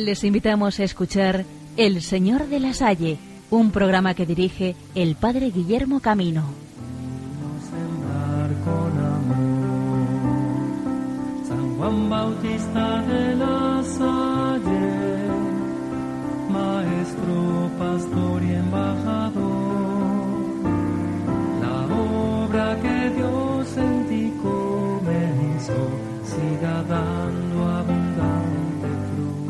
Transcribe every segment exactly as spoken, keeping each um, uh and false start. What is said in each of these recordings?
Les invitamos a escuchar El Señor de la Salle, un programa que dirige el Padre Guillermo Camino. Sembrar con amor, San Juan Bautista de la Salle, maestro, pastor y embajador, la obra que Dios en ti comenzó, siga dando abundante fruto.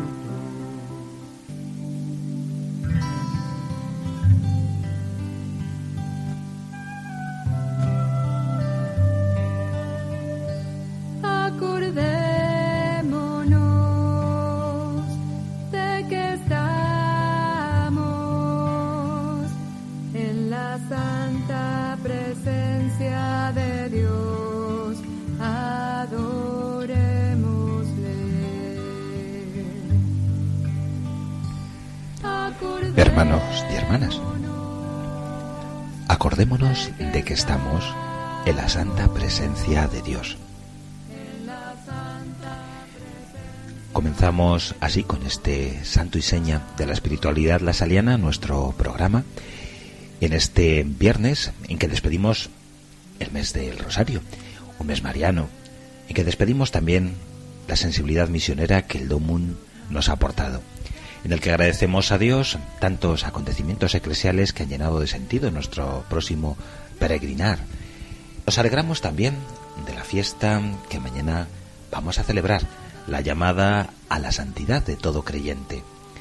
Acordémonos de que estamos en la santa presencia de Dios. Hermanos y hermanas, acordémonos de que estamos en la santa presencia de Dios. Comenzamos así con este santo y seña de la espiritualidad lasaliana, nuestro programa, en este viernes en que despedimos el mes del Rosario, un mes mariano, en que despedimos también la sensibilidad misionera que el Domum nos ha aportado, en el que agradecemos a Dios tantos acontecimientos eclesiales que han llenado de sentido nuestro próximo peregrinar. Nos alegramos también de la fiesta que mañana vamos a celebrar, la llamada a la santidad de todo creyente.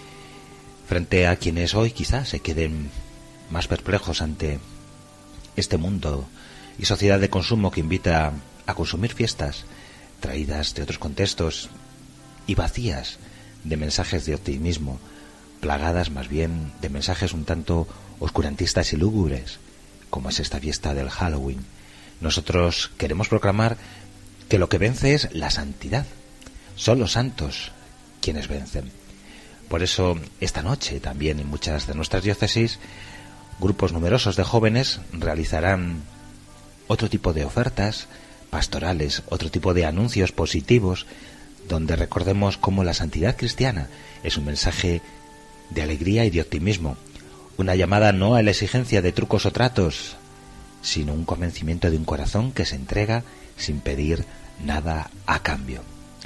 Frente a quienes hoy quizás se queden más perplejos ante este mundo y sociedad de consumo que invita a consumir fiestas traídas de otros contextos y vacías de mensajes de optimismo, plagadas más bien de mensajes un tanto oscurantistas y lúgubres, como es esta fiesta del Halloween, nosotros queremos proclamar que lo que vence es la santidad. Son los santos quienes vencen. Por eso, esta noche también en muchas de nuestras diócesis, grupos numerosos de jóvenes realizarán otro tipo de ofertas pastorales, otro tipo de anuncios positivos, donde recordemos cómo la santidad cristiana es un mensaje de alegría y de optimismo, una llamada no a la exigencia de trucos o tratos, sino un convencimiento de un corazón que se entrega sin pedir nada a cambio.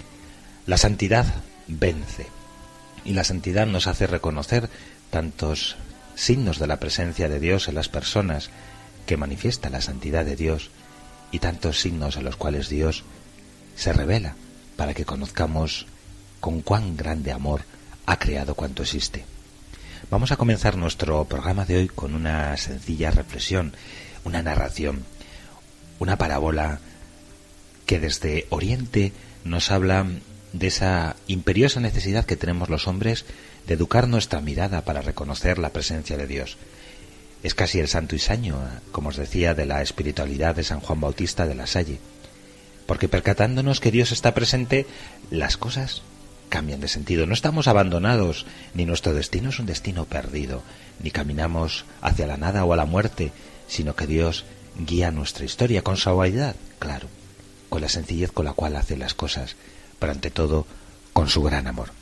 La santidad vence, y la santidad nos hace reconocer tantos signos de la presencia de Dios en las personas que manifiesta la santidad de Dios, y tantos signos en los cuales Dios se revela para que conozcamos con cuán grande amor ha creado cuanto existe. Vamos a comenzar nuestro programa de hoy con una sencilla reflexión, una narración, una parábola que desde Oriente nos habla de esa imperiosa necesidad que tenemos los hombres de educar nuestra mirada para reconocer la presencia de Dios. Es casi el santo y seña, como os decía, de la espiritualidad de San Juan Bautista de la Salle, porque percatándonos que Dios está presente, las cosas cambian de sentido. No estamos abandonados, ni nuestro destino es un destino perdido, ni caminamos hacia la nada o a la muerte, sino que Dios guía nuestra historia con suavidad, claro, con la sencillez con la cual hace las cosas, pero ante todo con su gran amor.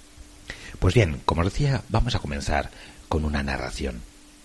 Pues bien, como os decía, vamos a comenzar con una narración.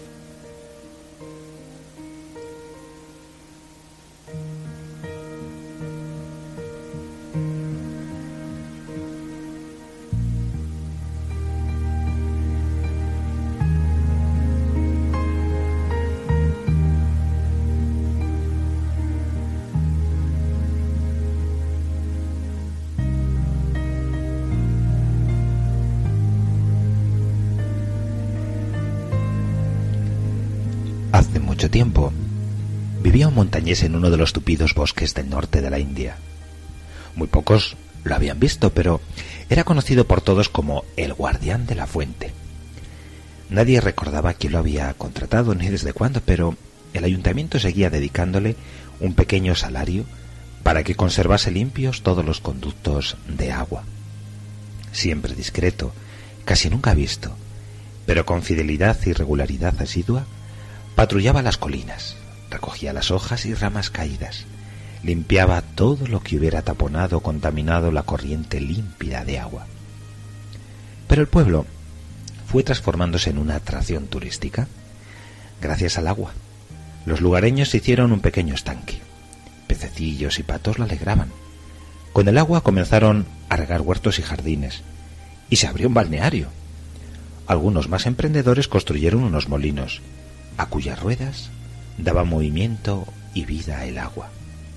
Hace mucho tiempo vivía un montañés en uno de los tupidos bosques del norte de la India. Muy pocos lo habían visto, pero era conocido por todos como el guardián de la fuente. Nadie recordaba quién lo había contratado ni desde cuándo, pero el ayuntamiento seguía dedicándole un pequeño salario para que conservase limpios todos los conductos de agua. Siempre discreto, casi nunca visto, pero con fidelidad y regularidad asidua, patrullaba las colinas, recogía las hojas y ramas caídas, limpiaba todo lo que hubiera taponado o contaminado la corriente límpida de agua. Pero el pueblo fue transformándose en una atracción turística gracias al agua. Los lugareños hicieron un pequeño estanque. Pececillos y patos lo alegraban. Con el agua comenzaron a regar huertos y jardines, y se abrió un balneario. Algunos más emprendedores construyeron unos molinos, a cuyas ruedas daba movimiento y vida el agua.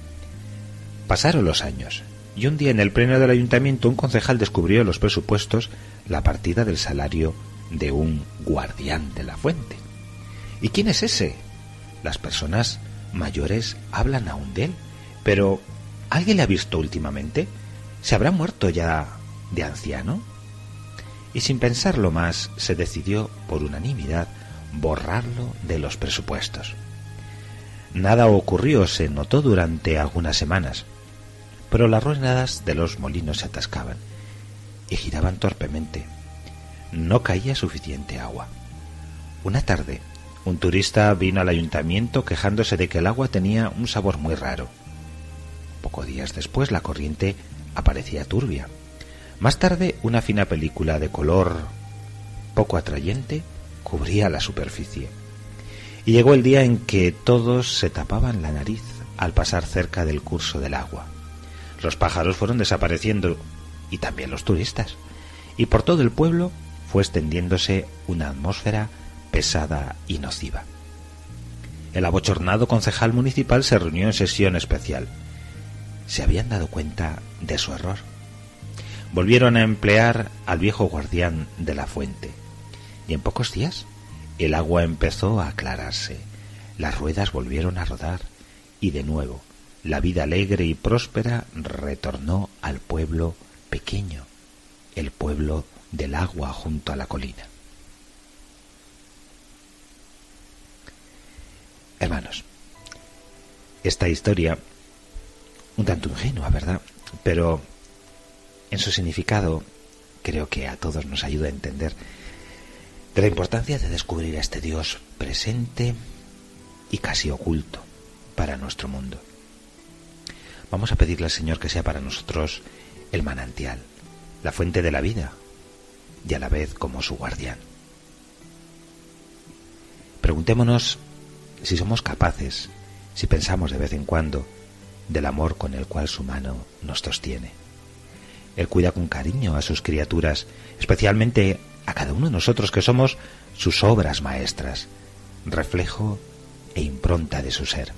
Pasaron los años, y un día en el pleno del ayuntamiento un concejal descubrió en los presupuestos la partida del salario de un guardián de la fuente. ¿Y quién es ese? Las personas mayores hablan aún de él, pero ¿alguien le ha visto últimamente? ¿Se habrá muerto ya de anciano? Y sin pensarlo más, se decidió por unanimidad borrarlo de los presupuestos. Nada ocurrió, se notó durante algunas semanas, pero las ruedas de los molinos se atascaban y giraban torpemente. No caía suficiente agua. Una tarde, un turista vino al ayuntamiento quejándose de que el agua tenía un sabor muy raro. Pocos días después la corriente aparecía turbia. Más tarde, una fina película de color poco atrayente cubría la superficie. Y llegó el día en que todos se tapaban la nariz al pasar cerca del curso del agua. Los pájaros fueron desapareciendo, y también los turistas, y por todo el pueblo fue extendiéndose una atmósfera pesada y nociva. El abochornado concejal municipal se reunió en sesión especial. Se habían dado cuenta de su error. Volvieron a emplear al viejo guardián de la fuente, y en pocos días el agua empezó a aclararse, las ruedas volvieron a rodar, y de nuevo la vida alegre y próspera retornó al pueblo pequeño, el pueblo del agua junto a la colina. Hermanos, esta historia, un tanto ingenua, ¿verdad? Pero en su significado creo que a todos nos ayuda a entender de la importancia de descubrir a este Dios presente y casi oculto para nuestro mundo. Vamos a pedirle al Señor que sea para nosotros el manantial, la fuente de la vida, y a la vez como su guardián. Preguntémonos si somos capaces, si pensamos de vez en cuando, del amor con el cual su mano nos sostiene. Él cuida con cariño a sus criaturas, especialmente a cada uno de nosotros que somos sus obras maestras, reflejo e impronta de su ser.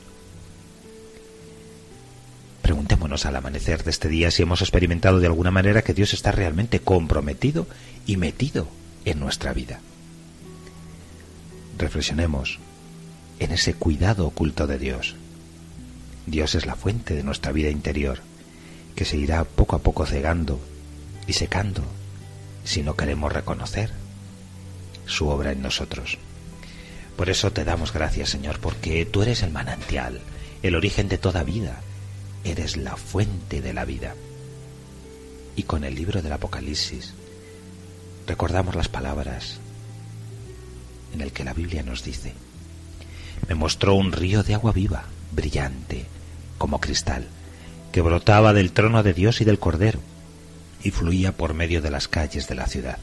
Preguntémonos al amanecer de este día si hemos experimentado de alguna manera que Dios está realmente comprometido y metido en nuestra vida. Reflexionemos en ese cuidado oculto de Dios. Dios es la fuente de nuestra vida interior, que se irá poco a poco cegando y secando si no queremos reconocer su obra en nosotros. Por eso te damos gracias, Señor, porque tú eres el manantial, el origen de toda vida, eres la fuente de la vida. Y con el libro del Apocalipsis recordamos las palabras en el que la Biblia nos dice: me mostró un río de agua viva, brillante, como cristal, que brotaba del trono de Dios y del Cordero, y fluía por medio de las calles de la ciudad.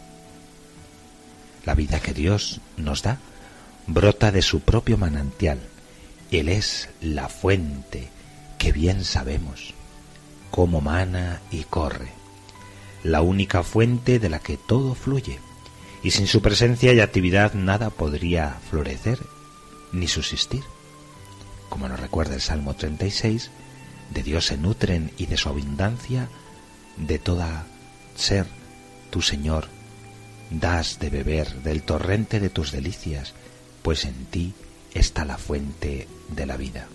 La vida que Dios nos da brota de su propio manantial. Él es la fuente que bien sabemos cómo mana y corre, la única fuente de la que todo fluye, y sin su presencia y actividad nada podría florecer ni subsistir. Como nos recuerda el Salmo treinta y seis, de Dios se nutren y de su abundancia de toda ser, tu Señor, das de beber del torrente de tus delicias, pues en ti está la fuente de la vida.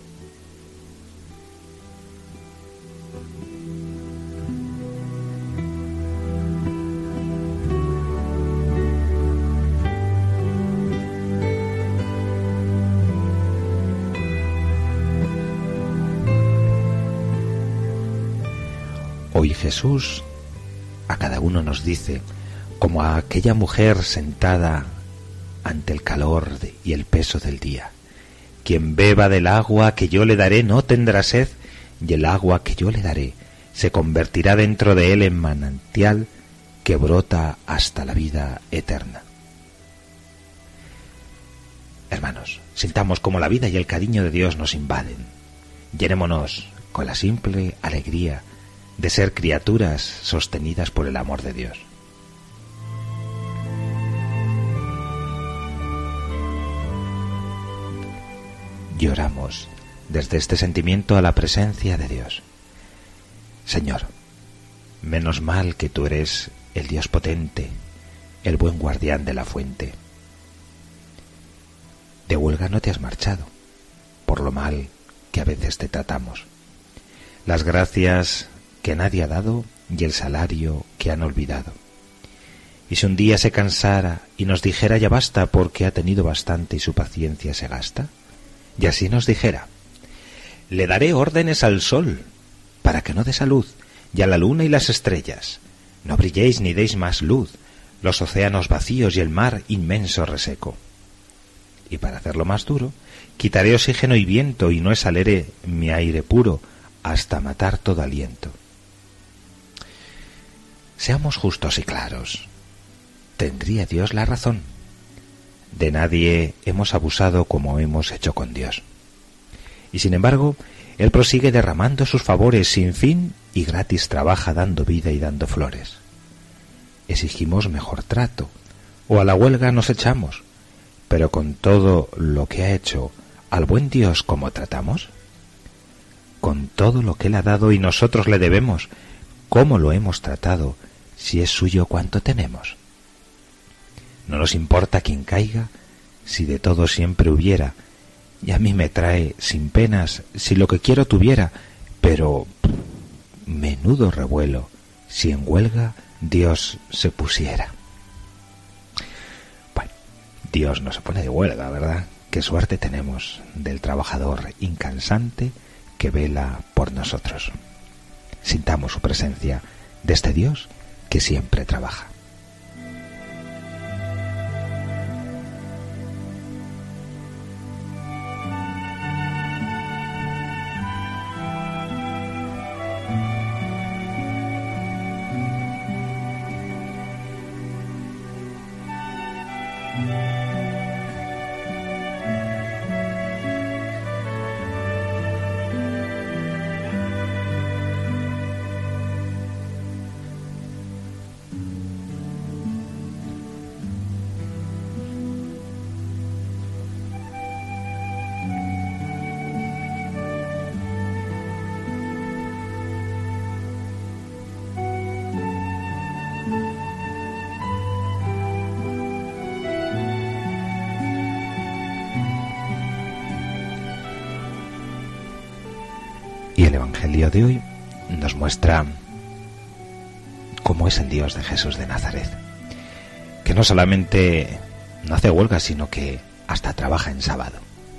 Hoy Jesús a cada uno nos dice, como a aquella mujer sentada ante el calor y el peso del día: quien beba del agua que yo le daré no tendrá sed, y el agua que yo le daré se convertirá dentro de él en manantial que brota hasta la vida eterna. Hermanos, sintamos como la vida y el cariño de Dios nos invaden. Llenémonos con la simple alegría de ser criaturas sostenidas por el amor de Dios. Y oramos desde este sentimiento a la presencia de Dios. Señor, menos mal que tú eres el Dios potente, el buen guardián de la fuente. De huelga no te has marchado, por lo mal que a veces te tratamos. Las gracias que nadie ha dado y el salario que han olvidado. Y si un día se cansara y nos dijera ya basta porque ha tenido bastante y su paciencia se gasta, y así nos dijera: le daré órdenes al sol para que no dé salud, y a la luna y las estrellas: no brilléis ni deis más luz, los océanos vacíos y el mar inmenso reseco. Y para hacerlo más duro, quitaré oxígeno y viento y no exhalaré mi aire puro hasta matar todo aliento. Seamos justos y claros. ¿Tendría Dios la razón? De nadie hemos abusado como hemos hecho con Dios. Y sin embargo, Él prosigue derramando sus favores sin fin y gratis trabaja dando vida y dando flores. Exigimos mejor trato, o a la huelga nos echamos, pero con todo lo que ha hecho, ¿al buen Dios cómo tratamos? Con todo lo que Él ha dado y nosotros le debemos, ¿cómo lo hemos tratado si es suyo cuanto tenemos? No nos importa quien caiga, si de todo siempre hubiera, y a mí me trae sin penas si lo que quiero tuviera, pero menudo revuelo si en huelga Dios se pusiera. Bueno, Dios no se pone de huelga, ¿verdad? Qué suerte tenemos del trabajador incansante que vela por nosotros. Sintamos su presencia de este Dios que siempre trabaja. Y el Evangelio de hoy nos muestra cómo es el Dios de Jesús de Nazaret, que no solamente no hace huelga, sino que hasta trabaja en sábado.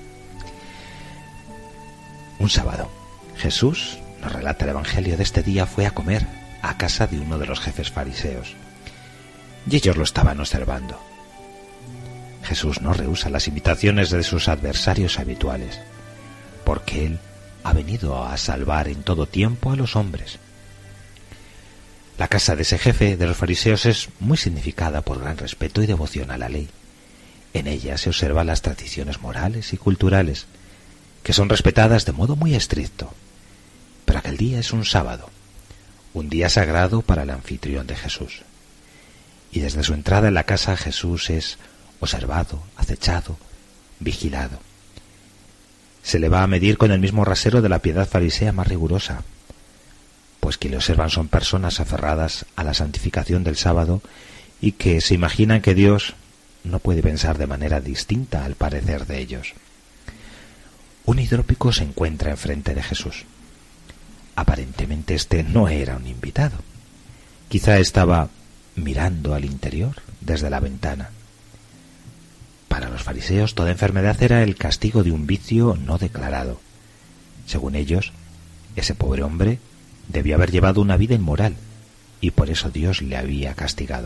Un sábado, Jesús, nos relata el Evangelio de este día, fue a comer a casa de uno de los jefes fariseos, y ellos lo estaban observando. Jesús no rehúsa las invitaciones de sus adversarios habituales, porque Él ha venido a salvar en todo tiempo a los hombres. La casa de ese jefe de los fariseos es muy significada por gran respeto y devoción a la ley. En ella se observan las tradiciones morales y culturales, que son respetadas de modo muy estricto. Pero aquel día es un sábado, un día sagrado para el anfitrión de Jesús. Y desde su entrada en la casa Jesús es observado, acechado, vigilado. Se le va a medir con el mismo rasero de la piedad farisea más rigurosa, pues quien le observan son personas aferradas a la santificación del sábado y que se imaginan que Dios no puede pensar de manera distinta al parecer de ellos. Un hidrópico se encuentra enfrente de Jesús. Aparentemente este no era un invitado. Quizá estaba mirando al interior desde la ventana. Para los fariseos toda enfermedad era el castigo de un vicio no declarado. Según ellos, ese pobre hombre debió haber llevado una vida inmoral y por eso Dios le había castigado.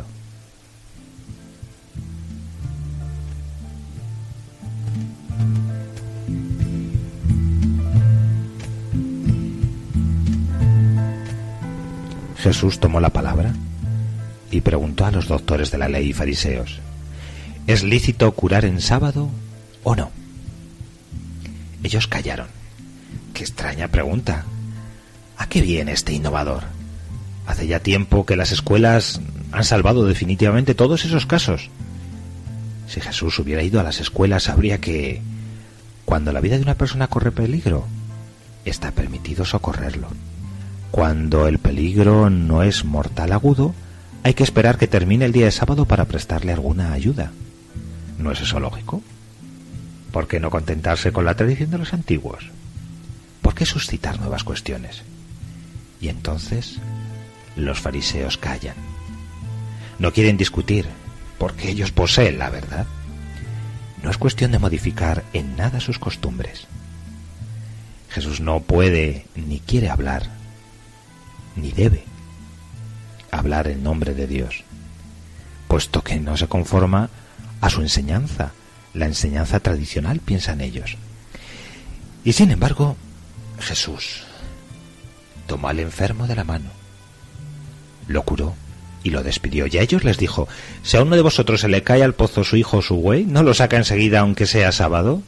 Jesús tomó la palabra, y preguntó a los doctores de la ley y fariseos: ¿es lícito curar en sábado o no? Ellos callaron. Qué extraña pregunta. ¿A qué viene este innovador? Hace ya tiempo que las escuelas han salvado definitivamente todos esos casos. Si Jesús hubiera ido a las escuelas, sabría que cuando la vida de una persona corre peligro, está permitido socorrerlo. Cuando el peligro no es mortal agudo, hay que esperar que termine el día de sábado para prestarle alguna ayuda. ¿No es eso lógico? ¿Por qué no contentarse con la tradición de los antiguos? ¿Por qué suscitar nuevas cuestiones? Y entonces los fariseos callan. No quieren discutir, porque ellos poseen la verdad. No es cuestión de modificar en nada sus costumbres. Jesús no puede ni quiere hablar, ni debe hablar en nombre de Dios, puesto que no se conforma a su enseñanza, la enseñanza tradicional, piensan ellos. Y sin embargo, Jesús tomó al enfermo de la mano, lo curó y lo despidió. Y a ellos les dijo: si a uno de vosotros se le cae al pozo su hijo o su buey, ¿no lo saca enseguida aunque sea sábado?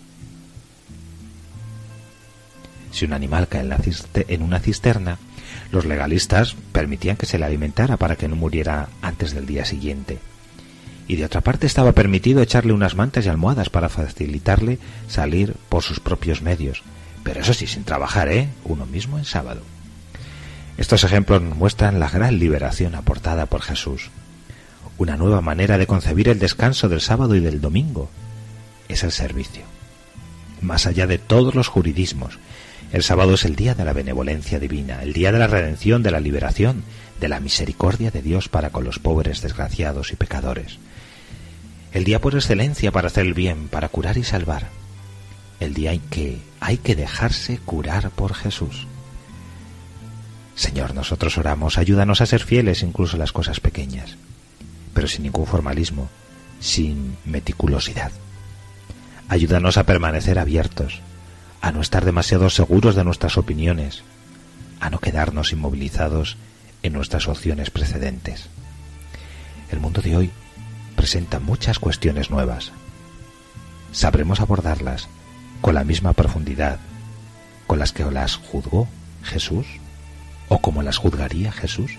Si un animal cae en, la ciste- en una cisterna, los legalistas permitían que se le alimentara para que no muriera antes del día siguiente. Y de otra parte estaba permitido echarle unas mantas y almohadas para facilitarle salir por sus propios medios. Pero eso sí, sin trabajar, ¿eh? Uno mismo en sábado. Estos ejemplos nos muestran la gran liberación aportada por Jesús. Una nueva manera de concebir el descanso del sábado y del domingo es el servicio. Más allá de todos los juridismos, el sábado es el día de la benevolencia divina, el día de la redención, de la liberación, de la misericordia de Dios para con los pobres, desgraciados y pecadores. El día por excelencia para hacer el bien, para curar y salvar. El día en que hay que dejarse curar por Jesús. Señor, nosotros oramos, ayúdanos a ser fieles incluso en las cosas pequeñas, pero sin ningún formalismo, sin meticulosidad. Ayúdanos a permanecer abiertos, a no estar demasiado seguros de nuestras opiniones, a no quedarnos inmovilizados en nuestras opciones precedentes. El mundo de hoy presenta muchas cuestiones nuevas. ¿Sabremos abordarlas con la misma profundidad con las que las juzgó Jesús o como las juzgaría Jesús?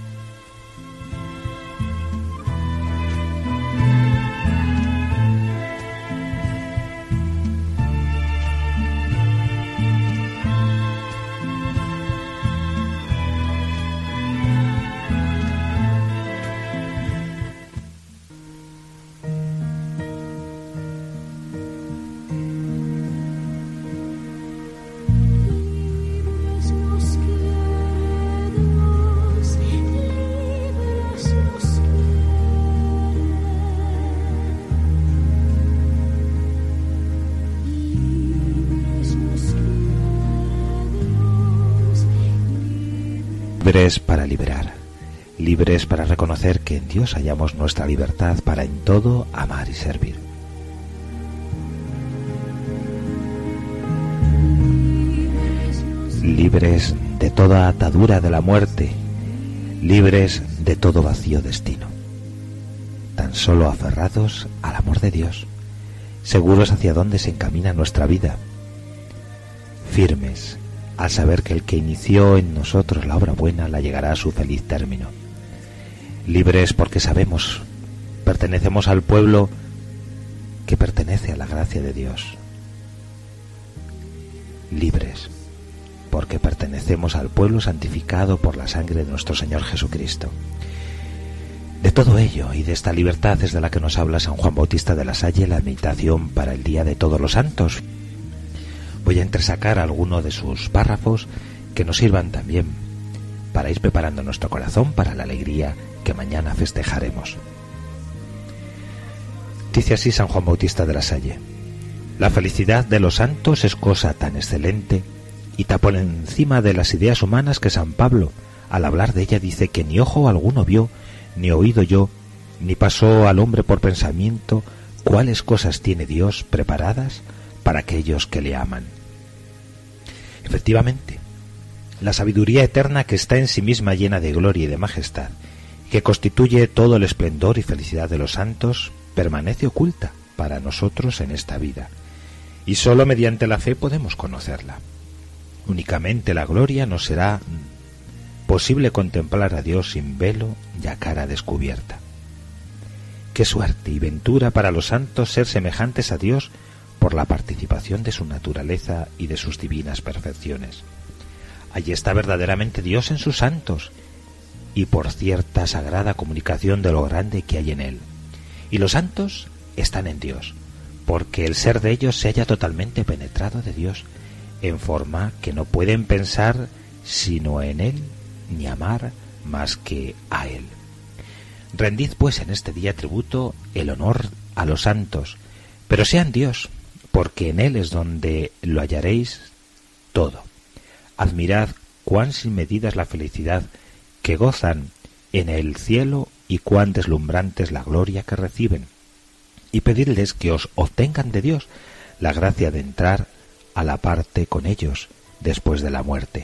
Libres para liberar, libres para reconocer que en Dios hallamos nuestra libertad para en todo amar y servir. Libres de toda atadura de la muerte, libres de todo vacío destino, tan solo aferrados al amor de Dios, seguros hacia dónde se encamina nuestra vida, firmes al saber que el que inició en nosotros la obra buena la llegará a su feliz término. Libres porque sabemos, pertenecemos al pueblo que pertenece a la gracia de Dios. Libres porque pertenecemos al pueblo santificado por la sangre de nuestro Señor Jesucristo. De todo ello y de esta libertad es de la que nos habla San Juan Bautista de la Salle en la meditación para el Día de Todos los Santos. Voy a entresacar alguno de sus párrafos que nos sirvan también para ir preparando nuestro corazón para la alegría que mañana festejaremos. Dice así San Juan Bautista de la Salle: la felicidad de los santos es cosa tan excelente y tan por encima de las ideas humanas que San Pablo, al hablar de ella, dice que ni ojo alguno vio, ni oído yo, ni pasó al hombre por pensamiento cuáles cosas tiene Dios preparadas para aquellos que le aman. Efectivamente, la sabiduría eterna que está en sí misma llena de gloria y de majestad, que constituye todo el esplendor y felicidad de los santos, permanece oculta para nosotros en esta vida, y sólo mediante la fe podemos conocerla. Únicamente la gloria nos será posible contemplar a Dios sin velo y a cara descubierta. Qué suerte y ventura para los santos ser semejantes a Dios por la participación de su naturaleza y de sus divinas perfecciones. Allí está verdaderamente Dios en sus santos, y por cierta sagrada comunicación de lo grande que hay en Él. Y los santos están en Dios, porque el ser de ellos se halla totalmente penetrado de Dios, en forma que no pueden pensar sino en Él, ni amar más que a Él. Rendid pues en este día tributo, el honor a los santos, pero sean Dios, porque en Él es donde lo hallaréis todo. Admirad cuán sin medida es la felicidad que gozan en el cielo y cuán deslumbrante es la gloria que reciben, y pedidles que os obtengan de Dios la gracia de entrar a la parte con ellos después de la muerte.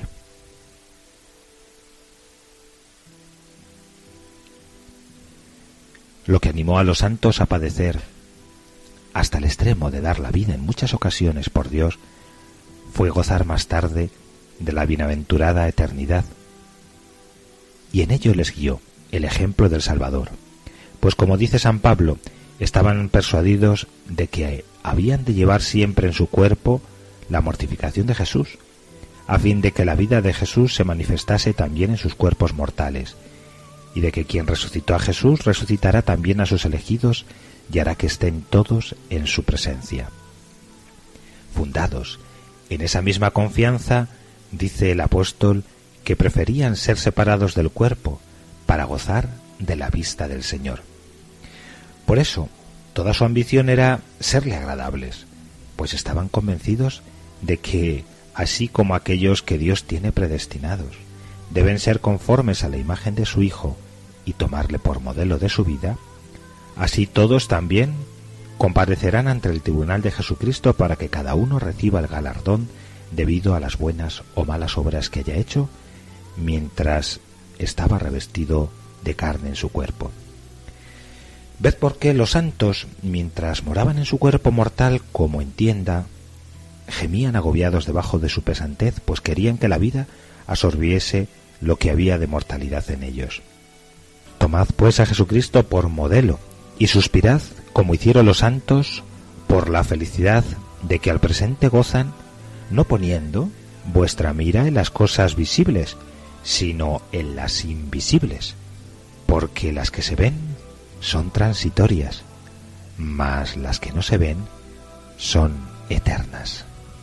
Lo que animó a los santos a padecer hasta el extremo de dar la vida en muchas ocasiones por Dios fue gozar más tarde de la bienaventurada eternidad, y en ello les guió el ejemplo del Salvador, pues como dice San Pablo, estaban persuadidos de que habían de llevar siempre en su cuerpo la mortificación de Jesús, a fin de que la vida de Jesús se manifestase también en sus cuerpos mortales, y de que quien resucitó a Jesús resucitará también a sus elegidos y hará que estén todos en su presencia. Fundados en esa misma confianza, dice el apóstol que preferían ser separados del cuerpo para gozar de la vista del Señor. Por eso, toda su ambición era serle agradables, pues estaban convencidos de que, así como aquellos que Dios tiene predestinados, deben ser conformes a la imagen de su Hijo y tomarle por modelo de su vida, así todos también comparecerán ante el tribunal de Jesucristo para que cada uno reciba el galardón debido a las buenas o malas obras que haya hecho mientras estaba revestido de carne en su cuerpo. Ved por qué los santos, mientras moraban en su cuerpo mortal como en tienda, gemían agobiados debajo de su pesantez, pues querían que la vida absorbiese lo que había de mortalidad en ellos. Tomad pues a Jesucristo por modelo y suspirad, como hicieron los santos, por la felicidad de que al presente gozan, no poniendo vuestra mira en las cosas visibles, sino en las invisibles, porque las que se ven son transitorias, mas las que no se ven son eternas.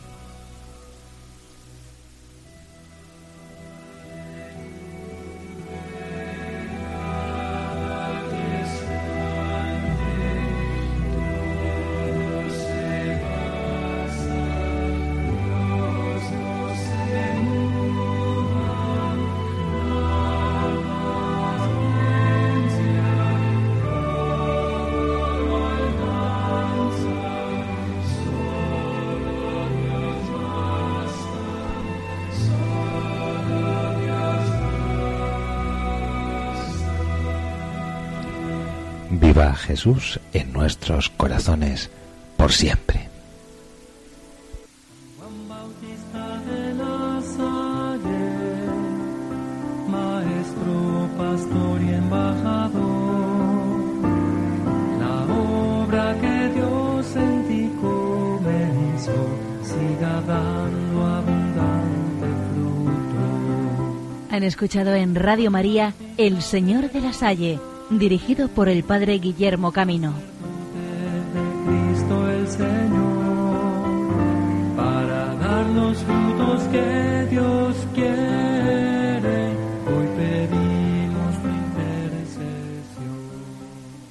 Viva Jesús en nuestros corazones por siempre. Juan Bautista de la Salle, maestro, pastor y embajador, la obra que Dios en ti comenzó, siga dando abundante fruto. Han escuchado en Radio María El Señor de la Salle, dirigido por el Padre Guillermo Camino. De Cristo el Señor, para dar los frutos que